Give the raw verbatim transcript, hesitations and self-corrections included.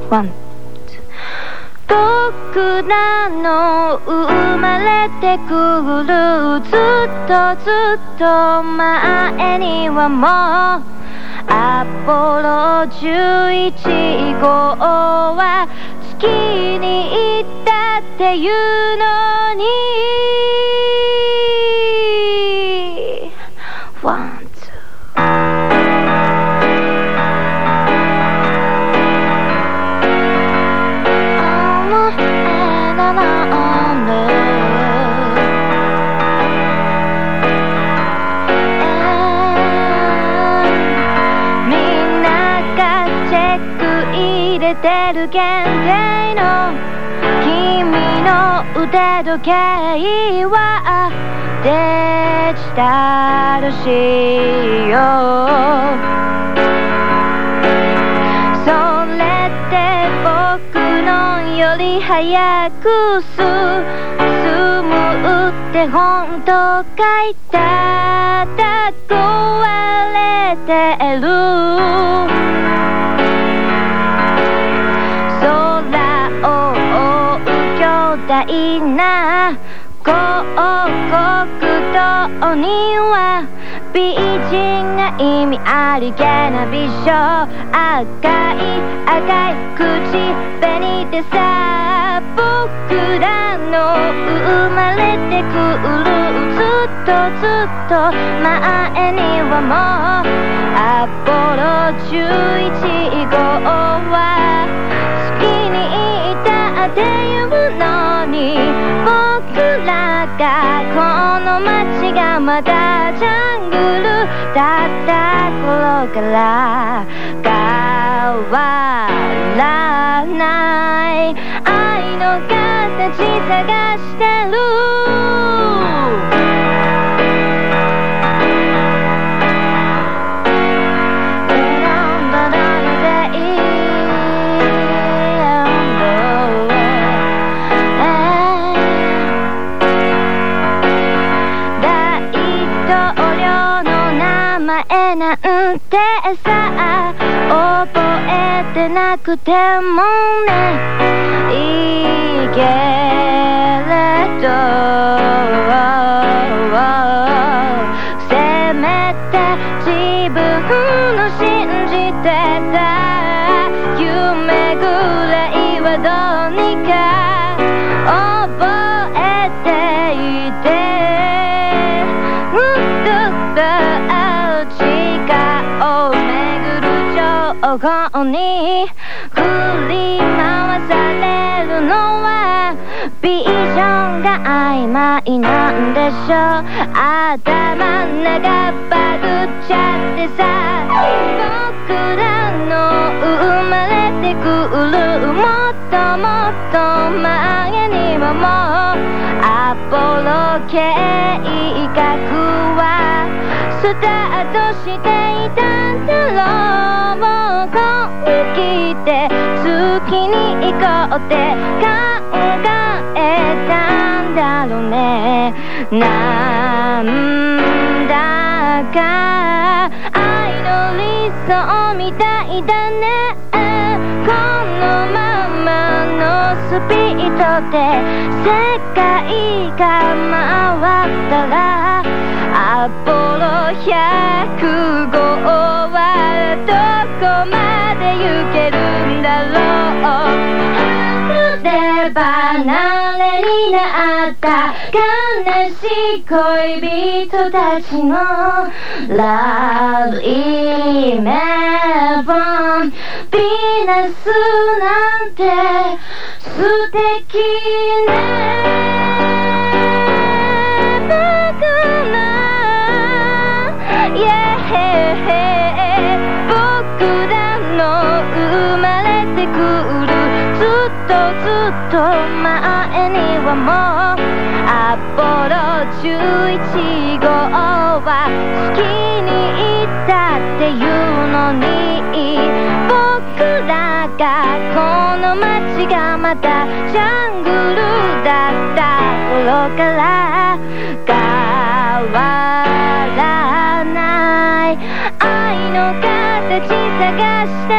ワン僕らの生まれてくるずっとずっと前にはもうアポロじゅういち号は月に行ったっていうのにワンツーてる現代の君の腕時計はデジタル仕様それって僕のより早く進むって本当かいただ壊れてる大な広告塔には美人が意味ありげな美少赤い赤い口紅でさ僕らの生まれてくるずっとずっと前にはもうアポロじゅういち号は月にいたっていうのに僕らがこの街がまだジャングルだった頃から変わらない愛の形探してるなんてさ覚えてなくてもねいいけれどせめて自分の信じてた夢ぐらいはどうにか覚えていてうんとここに振り回されるのはビジョンが曖昧なんでしょ頭ん中バグっちゃってさ僕らの生まれてくるもっともっと前にはもうアポロ計画はスタートしていたんだろう来て月に行こうって考えたんだろうねなんだか愛の理想みたいだねこのままのスピードで世界が回ったらアポロひゃく号はどこまで行けるんだろうで離れになった悲しい恋人たちのラブイメボンヴィーナスなんて素敵ねずっと前にはもうアポロじゅういち号は月に行ったっていうのに僕らがこの街がまたジャングルだった頃から変わらない愛の形探して